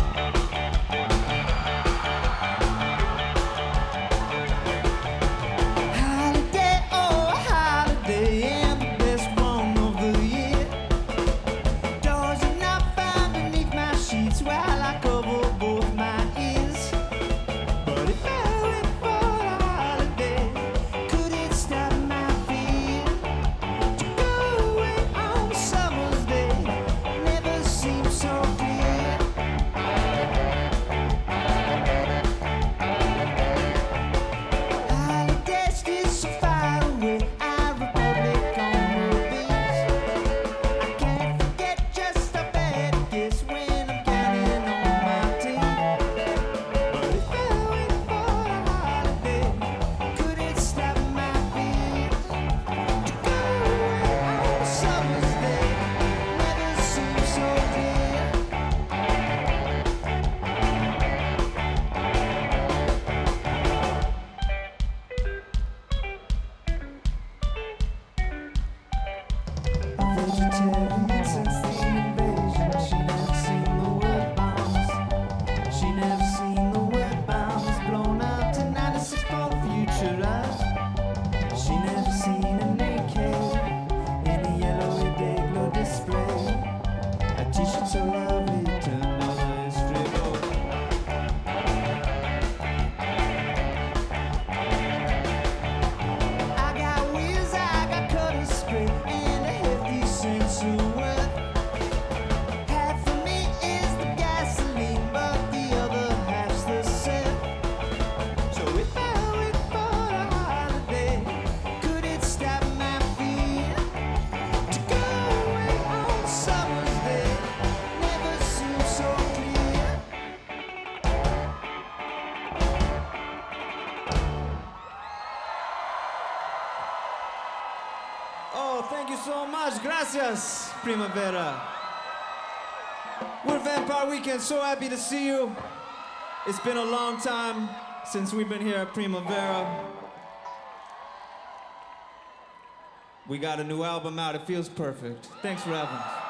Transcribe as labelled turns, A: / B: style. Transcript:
A: Holiday, oh holiday, and the best one of the year. Doors are not found beneath my sheets while I cover both my ears. But if I went for a holiday, could it stop my fear? To go away on a summer's day never seems so clear. Holidays still so far away, our republic on movies. I can't forget just how bad it gets when I'm counting on my team. But if I went for a holiday, could it stop my fears? To go away on a summer's day never seems so clear. Vegetarian since the invasion, she never seen the word bombs. She never seen the word bombs blown up to 96 for the future of. She never seen a naked in a yellow Dayglow display. A t-shirt so lovely turned on a history book. I got wheels, I got cutter spray, and a hefty sense of worth. Half of me is the gasoline, but the other half's the set. So if I went for a holiday, could it stop my fear? To go away on a summer's day never seems so clear. Oh, thank you so much. Gracias, Primavera. We're Vampire Weekend. So happy to see you. It's been a long time since we've been here at Primavera. We got a new album out. It feels perfect. Thanks for having us.